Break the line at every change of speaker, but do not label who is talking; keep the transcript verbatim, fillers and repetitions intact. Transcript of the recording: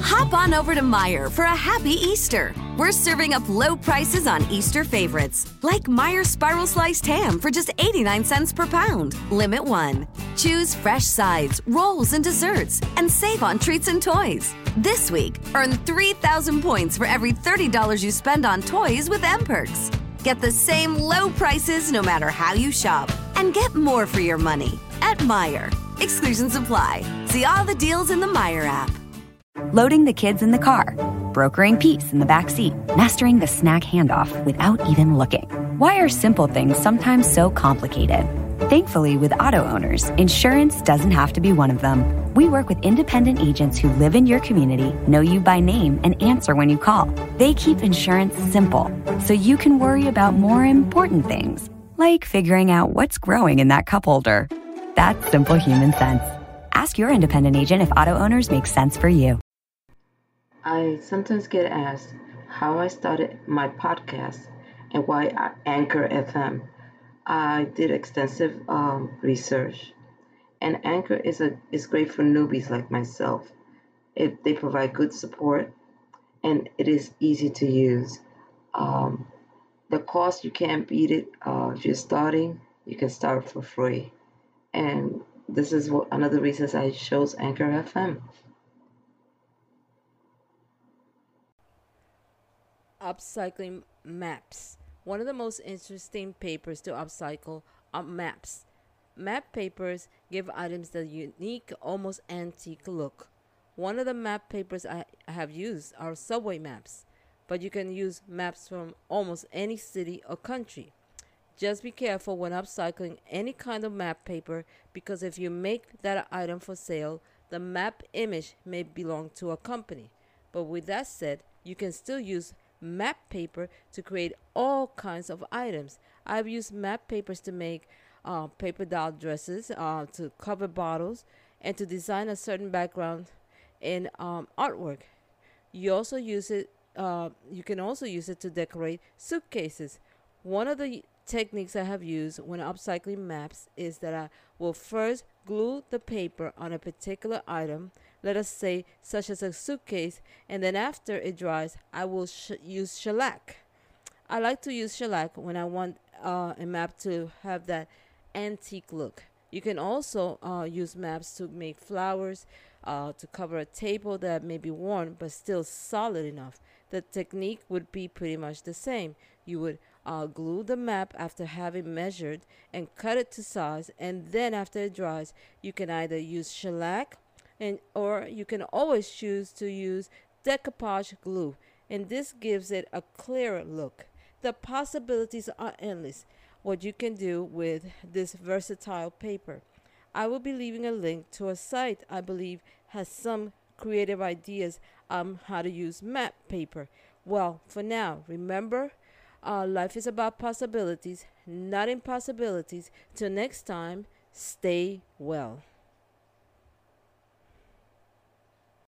Hop on over to Meijer for a happy Easter. We're serving up low prices on Easter favorites, like Meijer Spiral Sliced Ham for just eighty-nine cents per pound. Limit one. Choose fresh sides, rolls, and desserts, and save on treats and toys. This week, earn three thousand points for every thirty dollars you spend on toys with M-Perks. Get the same low prices no matter how you shop, and get more for your money at Meijer. Exclusions apply. See all the deals in the Meijer app.
Loading the kids in the car, brokering peace in the back seat, mastering the snack handoff without even looking. Why are simple things sometimes so complicated? Thankfully, with auto owners, insurance doesn't have to be one of them. We work with independent agents who live in your community, know you by name, and answer when you call. They keep insurance simple, so you can worry about more important things, like figuring out what's growing in that cup holder. That's simple human sense. Ask your independent agent if auto owners make sense for you.
I sometimes get asked how I started my podcast and why I Anchor F M. I did extensive um, research, and Anchor is a is great for newbies like myself. It, they provide good support, and it is easy to use. Um, the cost, you can't beat it. Uh, if you're starting, you can start for free, and this is what, another reason I chose Anchor F M.
Upcycling maps. One of the most interesting papers to upcycle are maps. Map papers give items the unique, almost antique look. One of the map papers I have used are subway maps, but you can use maps from almost any city or country. Just be careful when upcycling any kind of map paper, because if you make that item for sale, the map image may belong to a company. But with that said, you can still use map paper to create all kinds of items. I've used map papers to make uh, paper doll dresses, uh, to cover bottles, and to design a certain background in um, artwork. You also use it. Uh, you can also use it to decorate suitcases. One of the techniques I have used when upcycling maps is that I will first glue the paper on a particular item, let us say such as a suitcase, and then after it dries, I will sh- use shellac. I like to use shellac when I want uh, a map to have that antique look. You can also uh, use maps to make flowers, uh, to cover a table that may be worn but still solid enough. The technique would be pretty much the same. You would uh, glue the map after having measured and cut it to size, and then after it dries, you can either use shellac and or you can always choose to use decoupage glue, and this gives it a clearer look. The possibilities are endless what you can do with this versatile paper. I will be leaving a link to a site I believe has some creative ideas on how to use map paper. Well, for now, remember, uh, life is about possibilities, not impossibilities. Till next time, stay well.